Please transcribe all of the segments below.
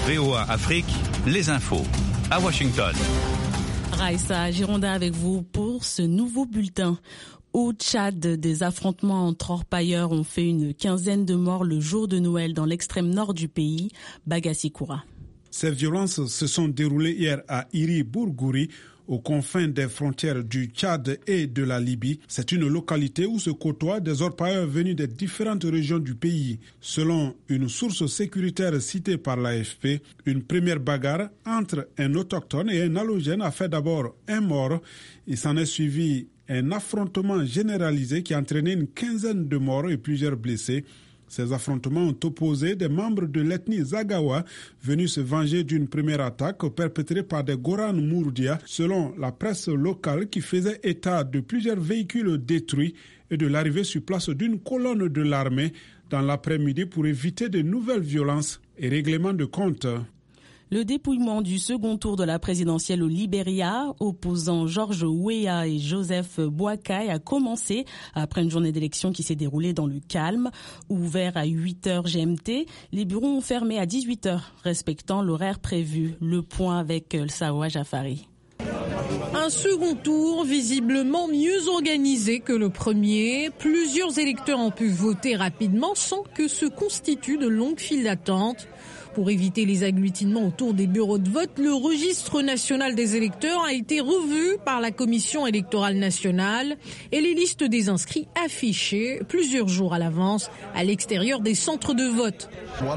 VOA Afrique, les infos. À Washington. Raïssa Girondin avec vous pour ce nouveau bulletin. Au Tchad, des affrontements entre orpailleurs ont fait une quinzaine de morts le jour de Noël dans l'extrême nord du pays, Bagassi-Koura. Ces violences se sont déroulées hier à Iri-Bourgouri, aux confins des frontières du Tchad et de la Libye. C'est une localité où se côtoient des orpailleurs venus des différentes régions du pays. Selon une source sécuritaire citée par l'AFP, une première bagarre entre un autochtone et un allogène a fait d'abord un mort. Il s'en est suivi un affrontement généralisé qui a entraîné une quinzaine de morts et plusieurs blessés. Ces affrontements ont opposé des membres de l'ethnie Zagawa venus se venger d'une première attaque perpétrée par des Goran Mourdia, selon la presse locale qui faisait état de plusieurs véhicules détruits et de l'arrivée sur place d'une colonne de l'armée dans l'après-midi pour éviter de nouvelles violences et règlements de comptes. Le dépouillement du second tour de la présidentielle au Libéria, opposant George Weah et Joseph Boakai, a commencé après une journée d'élection qui s'est déroulée dans le calme. Ouvert à 8h GMT, les bureaux ont fermé à 18h, respectant l'horaire prévu. Le point avec Sawa Jafari. Un second tour visiblement mieux organisé que le premier. Plusieurs électeurs ont pu voter rapidement sans que se constituent de longues files d'attente. Pour éviter les agglutinements autour des bureaux de vote, le registre national des électeurs a été revu par la Commission électorale nationale et les listes des inscrits affichées plusieurs jours à l'avance à l'extérieur des centres de vote.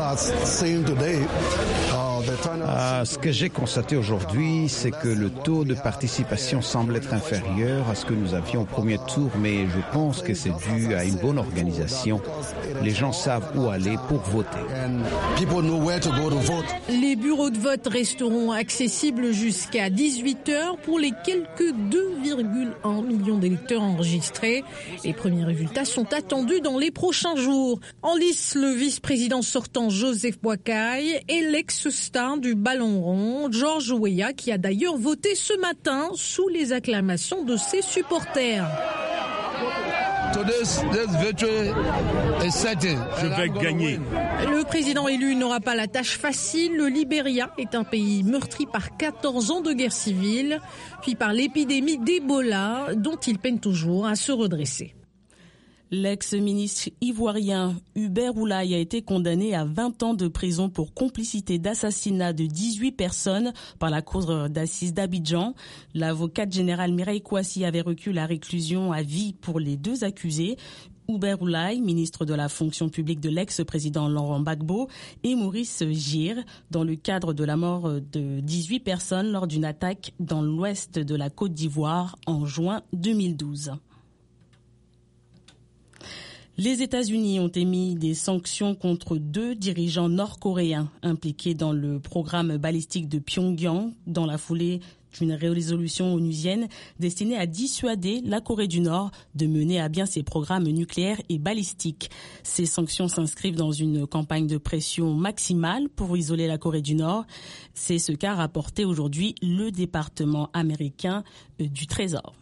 Ce que j'ai constaté aujourd'hui, c'est que le taux de participation semble être inférieur à ce que nous avions au premier tour, mais je pense que c'est dû à une bonne organisation. Les gens savent où aller pour voter. Les bureaux de vote resteront accessibles jusqu'à 18h pour les quelques 2,1 millions d'électeurs enregistrés. Les premiers résultats sont attendus dans les prochains jours. En lice, le vice-président sortant Joseph Boakai et l'ex-star du ballon rond, George Weah, qui a d'ailleurs voté ce matin sous les acclamations de ses supporters. Je vais gagner. Le président élu n'aura pas la tâche facile. Le Libéria est un pays meurtri par 14 ans de guerre civile, puis par l'épidémie d'Ebola, dont il peine toujours à se redresser. L'ex-ministre ivoirien Hubert Oulaye a été condamné à 20 ans de prison pour complicité d'assassinat de 18 personnes par la cour d'assises d'Abidjan. L'avocate générale Mireille Kouassi avait requis la réclusion à vie pour les deux accusés. Hubert Oulaye, ministre de la fonction publique de l'ex-président Laurent Gbagbo, et Maurice Gir, dans le cadre de la mort de 18 personnes lors d'une attaque dans l'ouest de la Côte d'Ivoire en juin 2012. Les États-Unis ont émis des sanctions contre 2 dirigeants nord-coréens impliqués dans le programme balistique de Pyongyang dans la foulée d'une résolution onusienne destinée à dissuader la Corée du Nord de mener à bien ses programmes nucléaires et balistiques. Ces sanctions s'inscrivent dans une campagne de pression maximale pour isoler la Corée du Nord. C'est ce qu'a rapporté aujourd'hui le département américain du Trésor.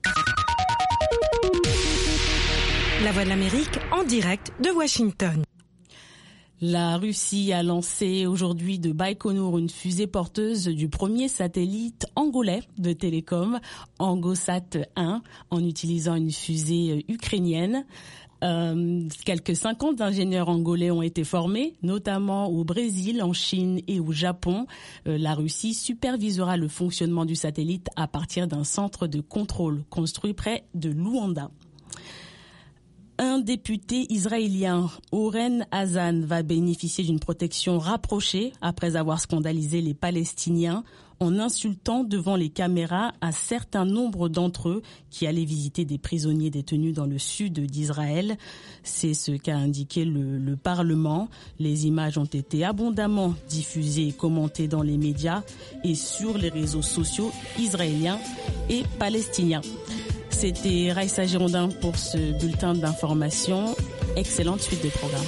La Voix de l'Amérique en direct de Washington. La Russie a lancé aujourd'hui de Baïkonour une fusée porteuse du premier satellite angolais de télécom, Angosat 1, en utilisant une fusée ukrainienne. Quelques 50 ingénieurs angolais ont été formés, notamment au Brésil, en Chine et au Japon. La Russie supervisera le fonctionnement du satellite à partir d'un centre de contrôle construit près de Luanda. Un député israélien, Oren Hazan, va bénéficier d'une protection rapprochée après avoir scandalisé les Palestiniens en insultant devant les caméras un certain nombre d'entre eux qui allaient visiter des prisonniers détenus dans le sud d'Israël. C'est ce qu'a indiqué le Parlement. Les images ont été abondamment diffusées et commentées dans les médias et sur les réseaux sociaux israéliens et palestiniens. C'était Raïssa Girondin pour ce bulletin d'information. Excellente suite de programmes.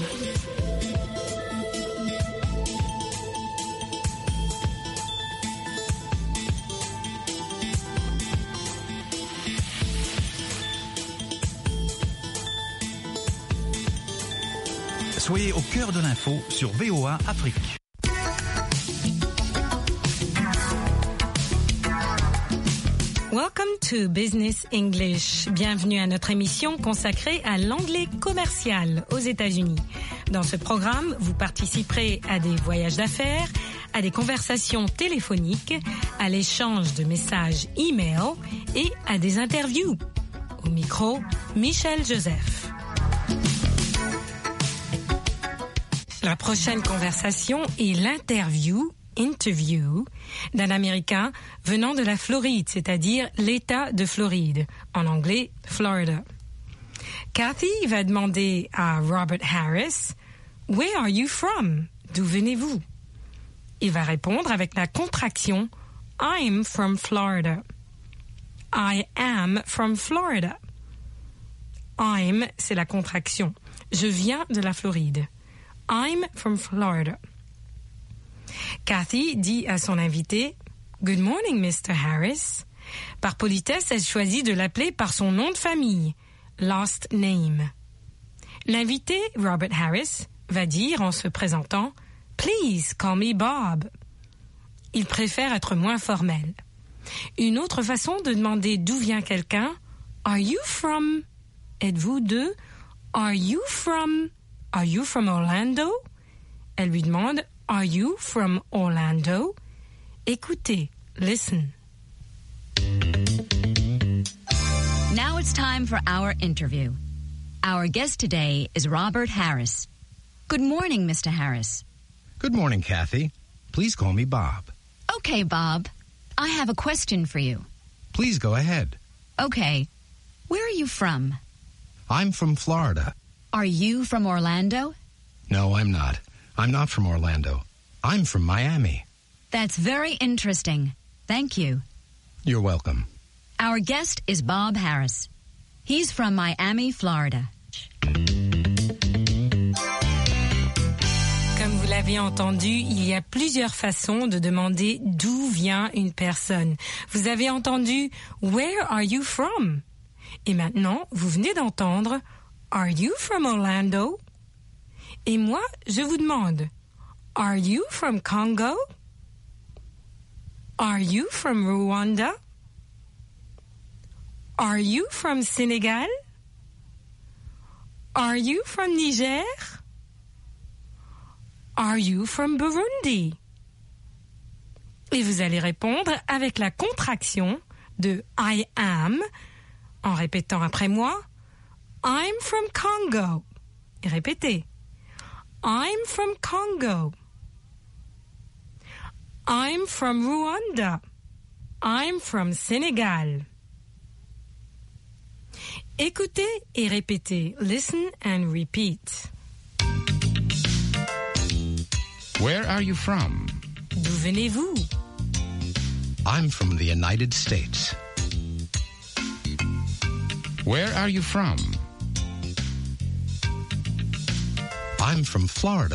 Soyez au cœur de l'info sur VOA Afrique. Welcome to Business English. Bienvenue à notre émission consacrée à l'anglais commercial aux États-Unis. Dans ce programme, vous participerez à des voyages d'affaires, à des conversations téléphoniques, à l'échange de messages e-mail et à des interviews. Au micro, Michel Joseph. La prochaine conversation est l'interview d'un Américain venant de la Floride, c'est-à-dire l'État de Floride, en anglais Florida. Kathy va demander à Robert Harris « Where are you from ?» D'où venez-vous? Il va répondre avec la contraction « I'm from Florida ». I am from Florida. I'm, c'est la contraction. Je viens de la Floride. I'm from Florida. Kathy dit à son invité « Good morning, Mr. Harris ». Par politesse, elle choisit de l'appeler par son nom de famille, last name. L'invité, Robert Harris, va dire en se présentant « Please call me Bob ». Il préfère être moins formel. Une autre façon de demander d'où vient quelqu'un « Are you from » Êtes-vous de « Are you from Orlando ?» Elle lui demande « Are you from Orlando? » Écoutez, listen. Now it's time for our interview. Our guest today is Robert Harris. Good morning, Mr. Harris. Good morning, Kathy. Please call me Bob. Okay, Bob. I have a question for you. Please go ahead. Okay. Where are you from? I'm from Florida. Are you from Orlando? No, I'm not. I'm not from Orlando. I'm from Miami. That's very interesting. Thank you. You're welcome. Our guest is Bob Harris. He's from Miami, Florida. Comme vous l'avez entendu, il y a plusieurs façons de demander d'où vient une personne. Vous avez entendu « Where are you from ?» Et maintenant, vous venez d'entendre « Are you from Orlando ?» Et moi, je vous demande « Are you from Congo? Are you from Rwanda? Are you from Sénégal? Are you from Niger? Are you from Burundi? » Et vous allez répondre avec la contraction de I am, en répétant après moi « I'm from Congo ». Et répétez « I'm from Congo. I'm from Rwanda. I'm from Sénégal. » Écoutez et répétez. Listen and repeat. Where are you from? D'où venez-vous? I'm from the United States. Where are you from? I'm from Florida.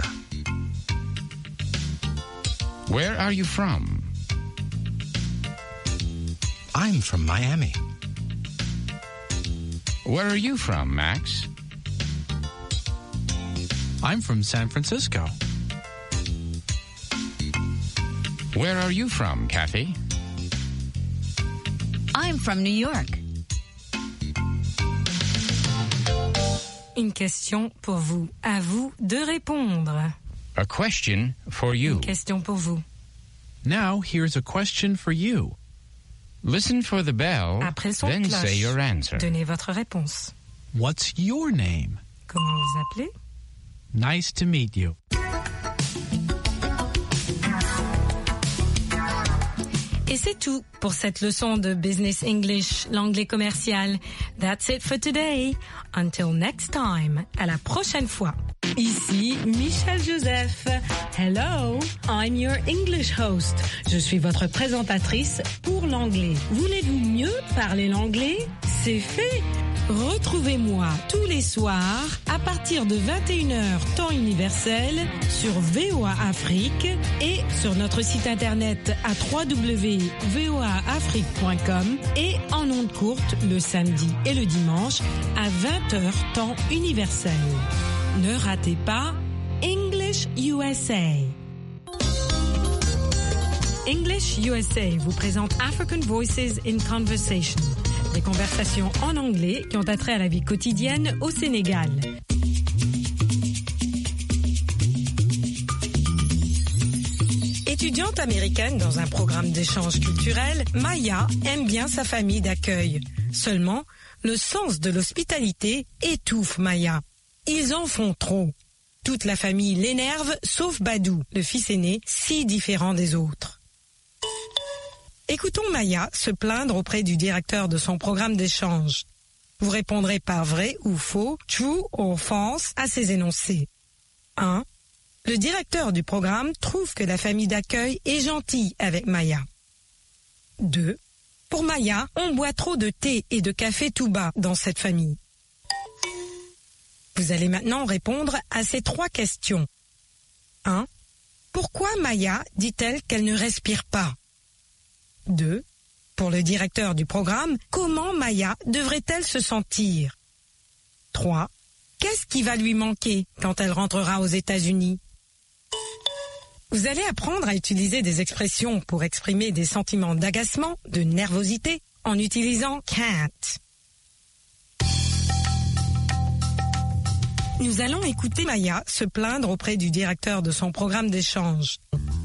Where are you from? I'm from Miami. Where are you from, Max? I'm from San Francisco. Where are you from, Kathy? I'm from New York. Une question pour vous. À vous de répondre. A question for you. Une question pour vous. Now here's a question for you. Listen for the bell, Après le son de then cloche, say your answer. donnez votre réponse. What's your name? Comment vous appelez? Nice to meet you. Et c'est tout pour cette leçon de Business English, l'anglais commercial. That's it for today. Until next time. À la prochaine fois. Ici Michel Joseph. Hello, I'm your English host. Je suis votre présentatrice pour l'anglais. Voulez-vous mieux parler l'anglais? C'est fait. Retrouvez-moi tous les soirs à partir de 21h temps universel sur VOA Afrique et sur notre site internet à www.voaafrique.com et en ondes courtes le samedi et le dimanche à 20h temps universel. Ne ratez pas English USA. English USA vous présente African Voices in Conversation, des conversations en anglais qui ont attrait à la vie quotidienne au Sénégal. Étudiante américaine dans un programme d'échange culturel, Maya aime bien sa famille d'accueil. Seulement, le sens de l'hospitalité étouffe Maya. Ils en font trop. Toute la famille l'énerve, sauf Badou, le fils aîné, si différent des autres. Écoutons Maya se plaindre auprès du directeur de son programme d'échange. Vous répondrez par vrai ou faux, true or false, à ces énoncés. 1. Le directeur du programme trouve que la famille d'accueil est gentille avec Maya. 2. Pour Maya, on boit trop de thé et de café tout bas dans cette famille. Vous allez maintenant répondre à ces 3 questions. 1. Pourquoi Maya dit-elle qu'elle ne respire pas? 2. Pour le directeur du programme, comment Maya devrait-elle se sentir? 3. Qu'est-ce qui va lui manquer quand elle rentrera aux États-Unis? Vous allez apprendre à utiliser des expressions pour exprimer des sentiments d'agacement, de nervosité, en utilisant can't. Nous allons écouter Maya se plaindre auprès du directeur de son programme d'échange.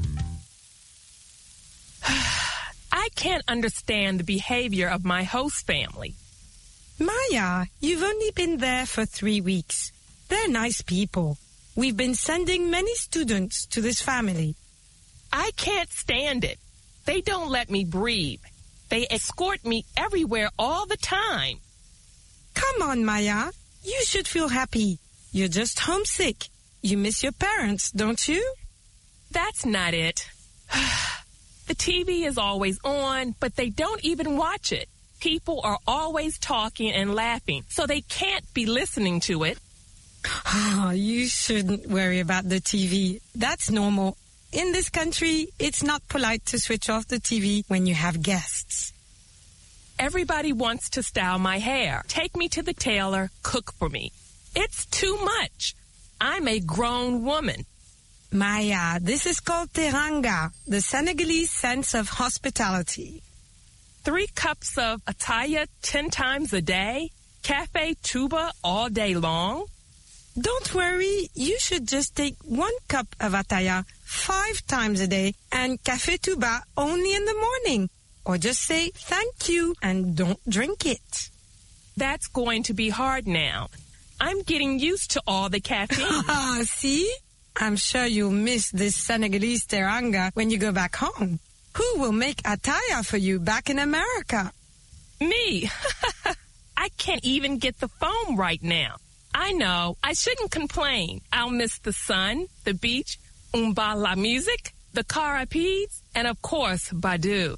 I can't understand the behavior of my host family. Maya, you've only been there for 3 weeks. They're nice people. We've been sending many students to this family. I can't stand it. They don't let me breathe. They escort me everywhere all the time. Come on, Maya. You should feel happy. You're just homesick. You miss your parents, don't you? That's not it. The TV is always on, but they don't even watch it. People are always talking and laughing, so they can't be listening to it. Oh, you shouldn't worry about the TV. That's normal. In this country, it's not polite to switch off the TV when you have guests. Everybody wants to style my hair, take me to the tailor, cook for me. It's too much. I'm a grown woman. Maya, this is called teranga, the Senegalese sense of hospitality. 3 cups of ataya 10 times a day? Cafe tuba all day long? Don't worry, you should just take 1 cup of ataya 5 times a day and café tuba only in the morning. Or just say thank you and don't drink it. That's going to be hard now. I'm getting used to all the caffeine. See? I'm sure you'll miss this Senegalese teranga when you go back home. Who will make ataya for you back in America? Me. I can't even get the phone right now. I know. I shouldn't complain. I'll miss the sun, the beach, la music, the carapides, and of course, Badou.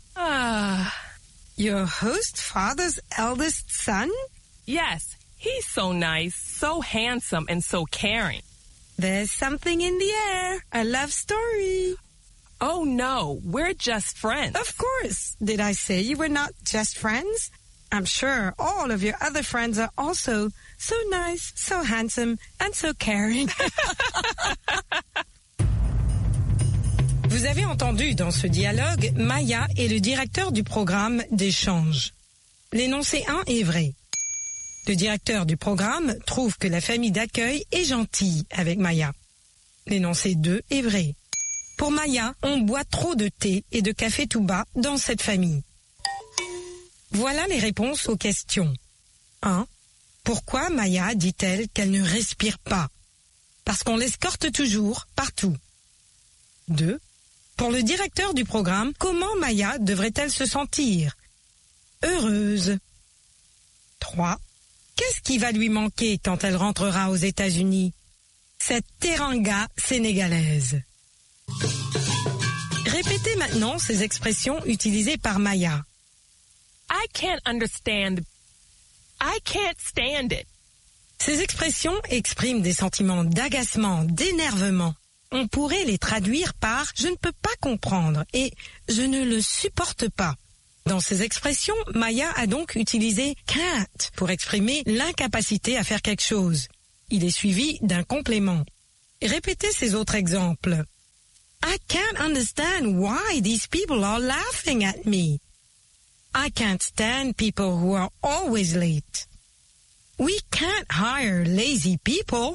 Your host father's eldest son? Yes. He's so nice, so handsome, and so caring. There's something in the air. A love story. Oh, no. We're just friends. Of course. Did I say you were not just friends? I'm sure all of your other friends are also so nice, so handsome, and so caring. Vous avez entendu dans ce dialogue Maya et le directeur du programme d'échange. L'énoncé 1 est vrai. Le directeur du programme trouve que la famille d'accueil est gentille avec Maya. L'énoncé 2 est vrai. Pour Maya, on boit trop de thé et de café tout bas dans cette famille. Voilà les réponses aux questions. 1. Pourquoi Maya dit-elle qu'elle ne respire pas? Parce qu'on l'escorte toujours, partout. 2. Pour le directeur du programme, comment Maya devrait-elle se sentir? Heureuse. 3. Qu'est-ce qui va lui manquer quand elle rentrera aux États-Unis? Cette teranga sénégalaise. Répétez maintenant ces expressions utilisées par Maya. I can't understand. I can't stand it. Ces expressions expriment des sentiments d'agacement, d'énervement. On pourrait les traduire par « je ne peux pas comprendre » et « je ne le supporte pas ». Dans ces expressions, Maya a donc utilisé « can't » pour exprimer l'incapacité à faire quelque chose. Il est suivi d'un complément. Répétez ces autres exemples. I can't understand why these people are laughing at me. I can't stand people who are always late. We can't hire lazy people.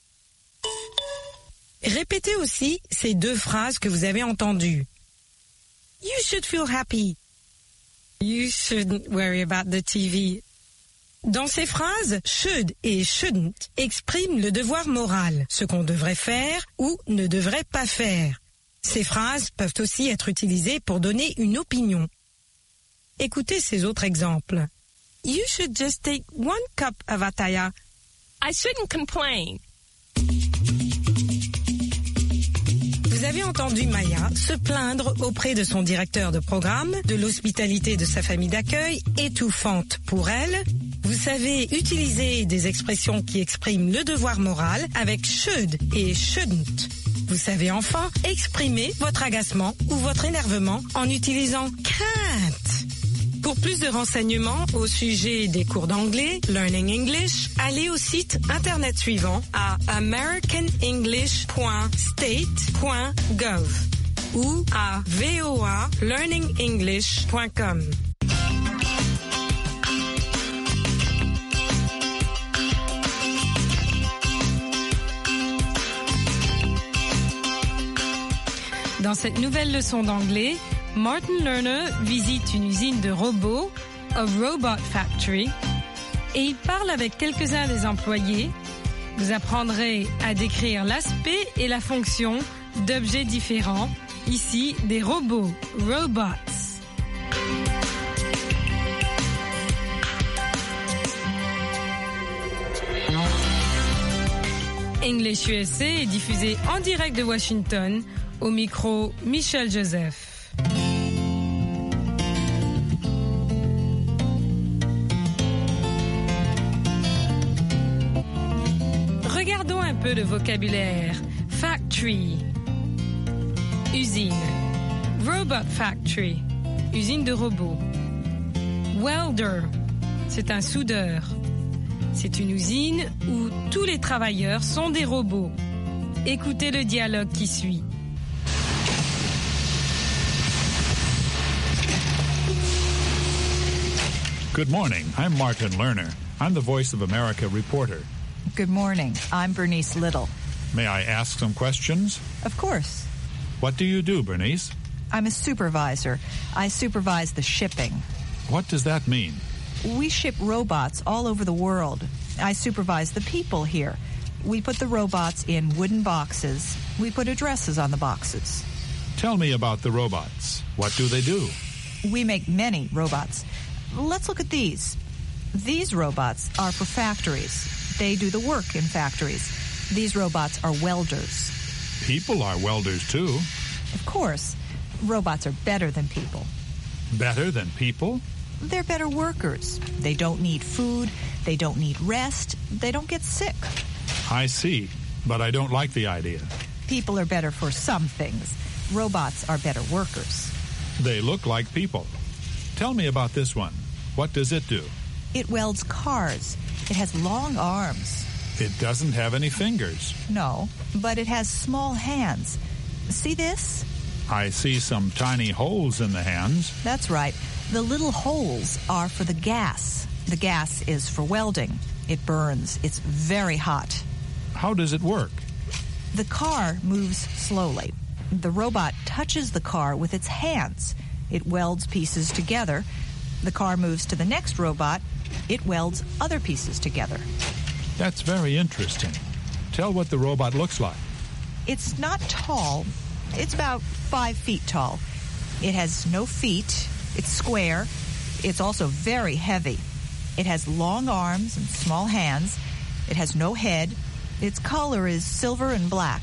Répétez aussi ces deux phrases que vous avez entendues. You should feel happy. You shouldn't worry about the TV. Dans ces phrases, should et shouldn't expriment le devoir moral, ce qu'on devrait faire ou ne devrait pas faire. Ces phrases peuvent aussi être utilisées pour donner une opinion. Écoutez ces autres exemples. You should just take 1 cup of ataya. I shouldn't complain. Vous avez entendu Maya se plaindre auprès de son directeur de programme de l'hospitalité de sa famille d'accueil, étouffante pour elle. Vous savez utiliser des expressions qui expriment le devoir moral avec should et shouldn't. Vous savez enfin exprimer votre agacement ou votre énervement en utilisant can't. Pour plus de renseignements au sujet des cours d'anglais, Learning English, allez au site internet suivant à americanenglish.state.gov ou à voalearningenglish.com. Dans cette nouvelle leçon d'anglais, Martin Lerner visite une usine de robots, a Robot Factory, et il parle avec quelques-uns des employés. Vous apprendrez à décrire l'aspect et la fonction d'objets différents, ici des robots, robots. English USA est diffusé en direct de Washington, au micro Michel Joseph. Regardons un peu le vocabulaire. Factory, usine. Robot factory, usine de robots. Welder, c'est un soudeur. C'est une usine où tous les travailleurs sont des robots. Écoutez le dialogue qui suit. Good morning. I'm Martin Lerner. I'm the Voice of America reporter. Good morning. I'm Bernice Little. May I ask some questions? Of course. What do you do, Bernice? I'm a supervisor. I supervise the shipping. What does that mean? We ship robots all over the world. I supervise the people here. We put the robots in wooden boxes. We put addresses on the boxes. Tell me about the robots. What do they do? We make many robots. Let's look at these. These robots are for factories. They do the work in factories. These robots are welders. People are welders, too. Of course. Robots are better than people. Better than people? They're better workers. They don't need food. They don't need rest. They don't get sick. I see, but I don't like the idea. People are better for some things. Robots are better workers. They look like people. Tell me about this one. What does it do? It welds cars. It has long arms. It doesn't have any fingers. No, but it has small hands. See this? I see some tiny holes in the hands. That's right. The little holes are for the gas. The gas is for welding. It burns. It's very hot. How does it work? The car moves slowly. The robot touches the car with its hands. It welds pieces together. The car moves to the next robot. It welds other pieces together. That's very interesting. Tell what the robot looks like. It's not tall. It's about 5 feet tall. It has no feet. It's square. It's also very heavy. It has long arms and small hands. It has no head. Its color is silver and black.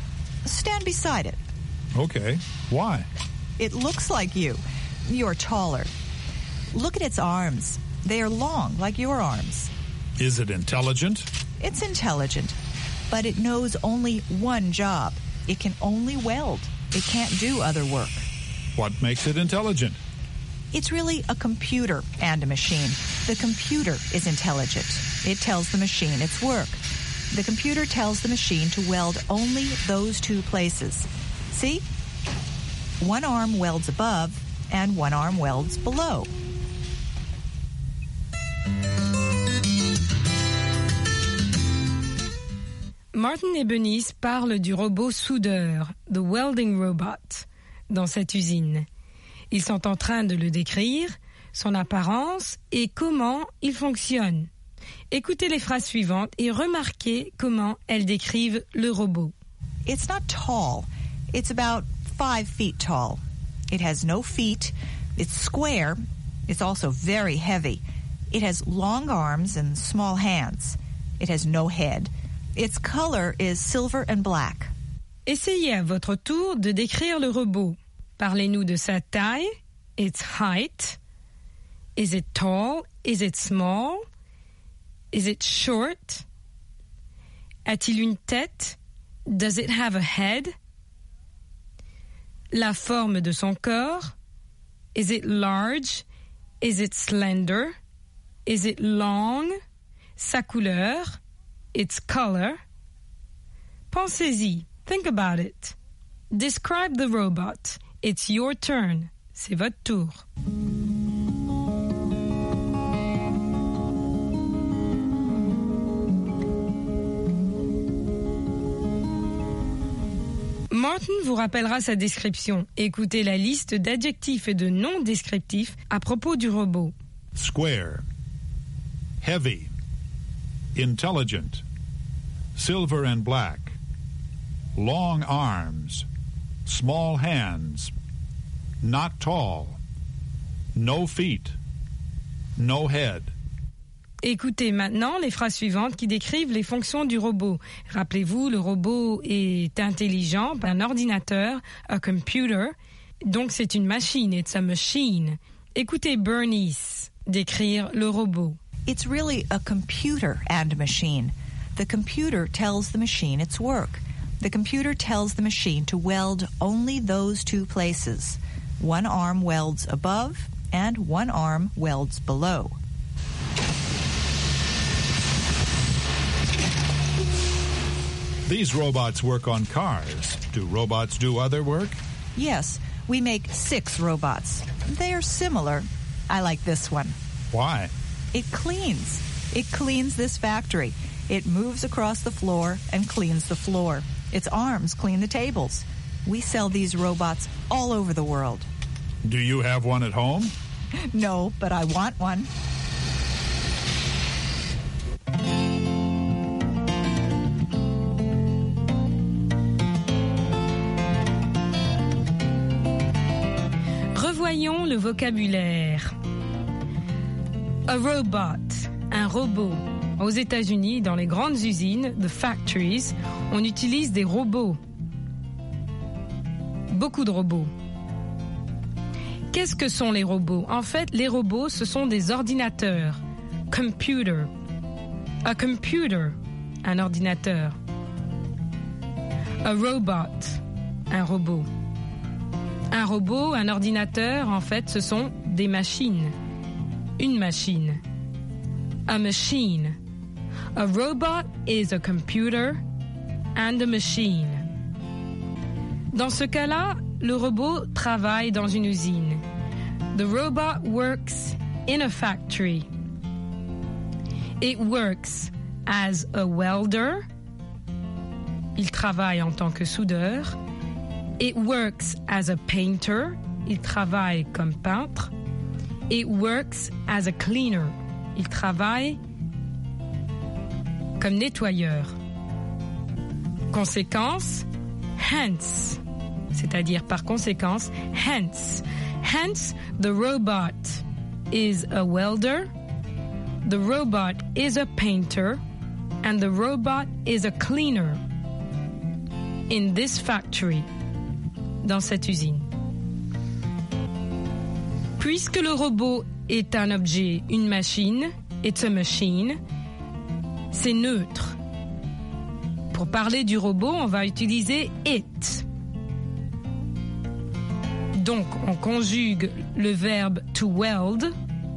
Stand beside it. Okay. Why? It looks like you. You're taller. Look at its arms. They are long, like your arms. Is it intelligent? It's intelligent, but it knows only one job. It can only weld. It can't do other work. What makes it intelligent? It's really a computer and a machine. The computer is intelligent. It tells the machine its work. The computer tells the machine to weld only those 2 places. See? One arm welds above and one arm welds below. Martin et Bernice parlent du robot soudeur, the welding robot, dans cette usine. Ils sont en train de le décrire, son apparence et comment il fonctionne. Écoutez les phrases suivantes et remarquez comment elles décrivent le robot. It's not tall. It's about 5 feet tall. It has no feet. It's square. It's also very heavy. It has long arms and small hands. It has no head. Its color is silver and black. Essayez à votre tour de décrire le robot. Parlez-nous de sa taille, its height. Is it tall? Is it small? Is it short? A-t-il une tête? Does it have a head? La forme de son corps? Is it large? Is it slender? Is it long? Sa couleur? Its color? Pensez-y. Think about it. Describe the robot. It's your turn. C'est votre tour. Martin vous rappellera sa description. Écoutez la liste d'adjectifs et de noms descriptifs à propos du robot. Square, heavy, intelligent, silver and black, long arms, small hands, not tall, no feet, no head. Écoutez maintenant les phrases suivantes qui décrivent les fonctions du robot. Rappelez-vous, le robot est intelligent, un ordinateur, a computer, donc c'est une machine, it's a machine. Écoutez Bernice décrire le robot. It's really a computer and machine. The computer tells the machine its work. The computer tells the machine to weld only those 2 places. One arm welds above and one arm welds below. These robots work on cars. Do robots do other work? Yes, we make 6 robots. They are similar. I like this one. Why? It cleans. It cleans this factory. It moves across the floor and cleans the floor. Its arms clean the tables. We sell these robots all over the world. Do you have one at home? No, but I want one. Revoyons le vocabulaire. A robot, un robot. Aux États-Unis, dans les grandes usines, the factories, on utilise des robots. Beaucoup de robots. Qu'est-ce que sont les robots? En fait, les robots, ce sont des ordinateurs. Computer. A computer, un ordinateur. A robot, un robot. Un robot, un ordinateur, en fait, ce sont des machines. Une machine. A machine. A robot is a computer and a machine. Dans ce cas-là, le robot travaille dans une usine. The robot works in a factory. It works as a welder. Il travaille en tant que soudeur. It works as a painter. Il travaille comme peintre. It works as a cleaner. Il travaille comme nettoyeur. Conséquence, hence, c'est-à-dire par conséquence, hence. Hence, the robot is a welder, the robot is a painter, and the robot is a cleaner in this factory, dans cette usine. Puisque le robot est un objet, une machine, it's a machine, c'est neutre. Pour parler du robot, on va utiliser it. Donc, on conjugue le verbe to weld.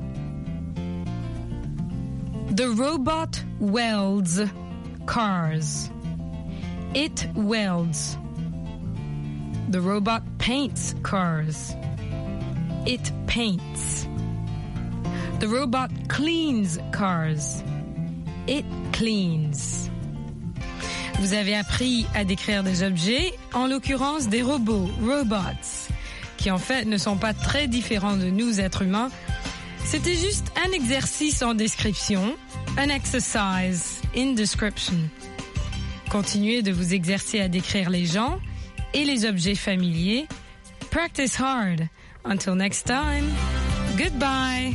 The robot welds cars. It welds. The robot paints cars. It paints. The robot cleans cars. It cleans. Vous avez appris à décrire des objets, en l'occurrence des robots, robots, qui en fait ne sont pas très différents de nous êtres humains. C'était juste un exercice en description, an exercise in description. Continuez de vous exercer à décrire les gens et les objets familiers. Practice hard. Until next time, goodbye.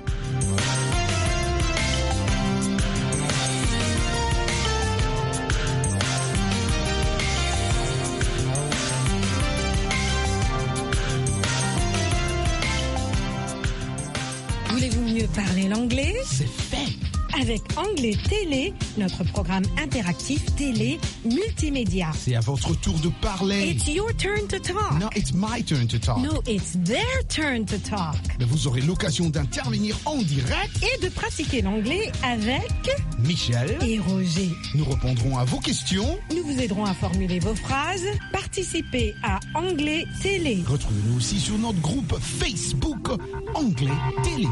Voulez-vous mieux parler l'anglais? C'est fait. Avec Anglais Télé, notre programme interactif télé multimédia. C'est à votre tour de parler. It's your turn to talk. No, it's my turn to talk. No, it's their turn to talk. Mais vous aurez l'occasion d'intervenir en direct et de pratiquer l'anglais avec Michel et Roger. Nous répondrons à vos questions. Nous vous aiderons à formuler vos phrases. Participez à Anglais Télé. Retrouvez-nous aussi sur notre groupe Facebook Anglais Télé.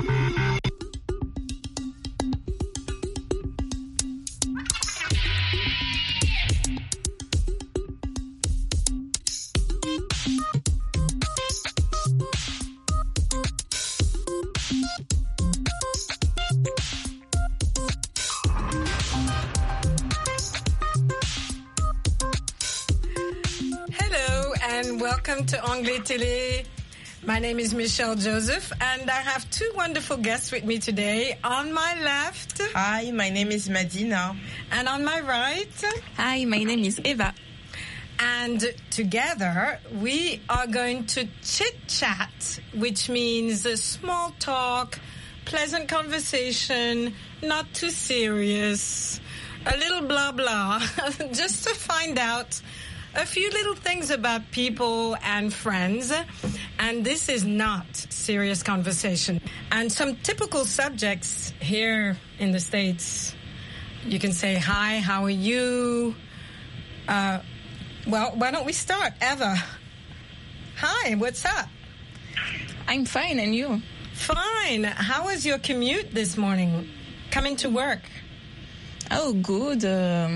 Welcome to Anglais Télé. My name is Michelle Joseph, and I have two wonderful guests with me today. On my left... Hi, my name is Madina. And on my right... Hi, my name is Eva. And together, we are going to chit-chat, which means a small talk, pleasant conversation, not too serious, a little blah-blah, just to find out a few little things about people and friends, and this is not serious conversation. And some typical subjects here in the States, you can say, hi, how are you? Well, why don't we start? Eva. Hi, what's up? I'm fine, and you? Fine. How was your commute this morning, coming to work? Oh, good.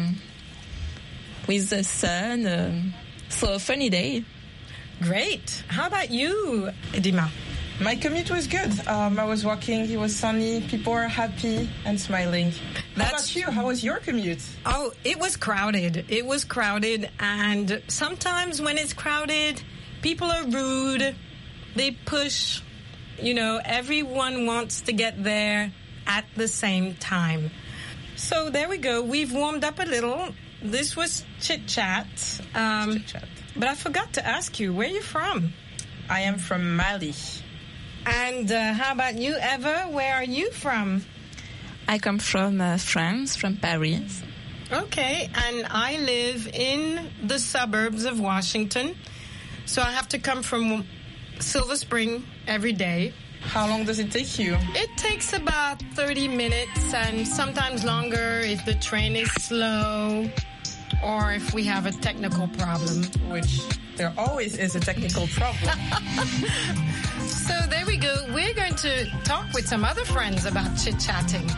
With the sun, so a funny day. Great. How about you, Edima? My commute was good. I was walking, it was sunny, people were happy and smiling. How about you? How was your commute? Oh, it was crowded. It was crowded, and sometimes when it's crowded, people are rude. They push. You know, everyone wants to get there at the same time. So there we go. We've warmed up a little. This was chit-chat. But I forgot to ask you, where are you from? I am from Mali. And how about you, Eva? Where are you from? I come from France, from Paris. Okay, and I live in the suburbs of Washington. So I have to come from Silver Spring every day. How long does it take you? It takes about 30 minutes and sometimes longer if the train is slow or if we have a technical problem. Which there always is a technical problem. So there we go. We're going to talk with some other friends about chit-chatting.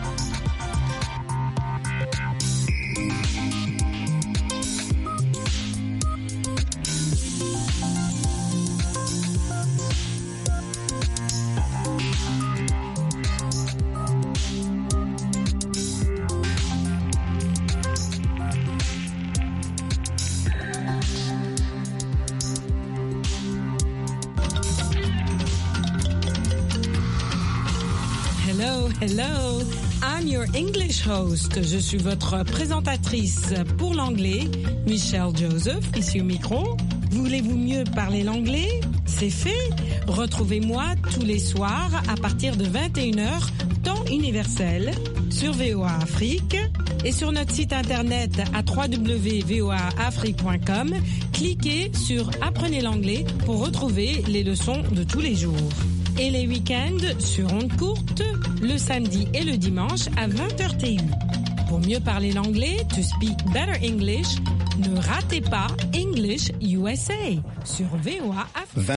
Hello, I'm your English host. Je suis votre présentatrice pour l'anglais, Michelle Joseph, ici au micro. Voulez-vous mieux parler l'anglais? C'est fait. Retrouvez-moi tous les soirs à partir de 21h, temps universel, sur VOA Afrique et sur notre site internet à www.voaafrique.com. Cliquez sur Apprenez l'anglais pour retrouver les leçons de tous les jours. Et les week-ends sur ondes courtes, le samedi et le dimanche à 20h TU. Pour mieux parler l'anglais, to speak better English, Ne ratez pas English USA sur VOA Afrique.